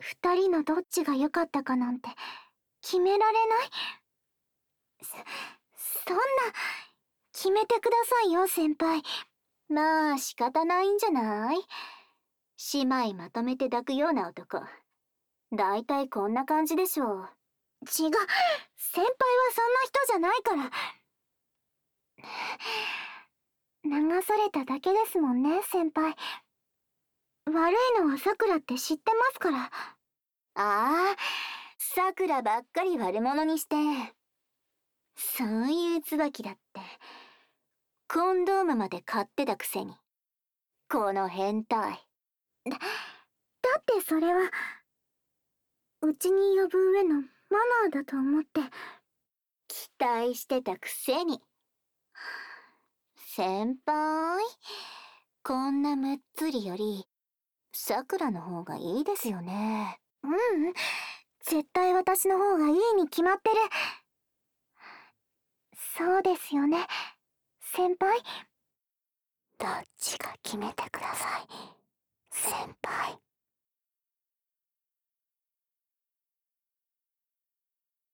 二人のどっちが良かったかなんて決められない。そんな、決めてくださいよ、先輩。まあ仕方ないんじゃない？姉妹まとめて抱くような男。だいたいこんな感じでしょう。違う、先輩はそんな人じゃないから。流されただけですもんね、先輩。悪いのはさくらって知ってますから。ああ、さくらばっかり悪者にして。そういう椿だって。コンドームまで買ってたくせに。この変態。だってそれは、うちに呼ぶ上のマナーだと思って。期待してたくせに。先輩、こんなむっつりより、さくらの方がいいですよね。うん、絶対私の方がいいに決まってる。そうですよね、先輩。どっちか決めてください、先輩。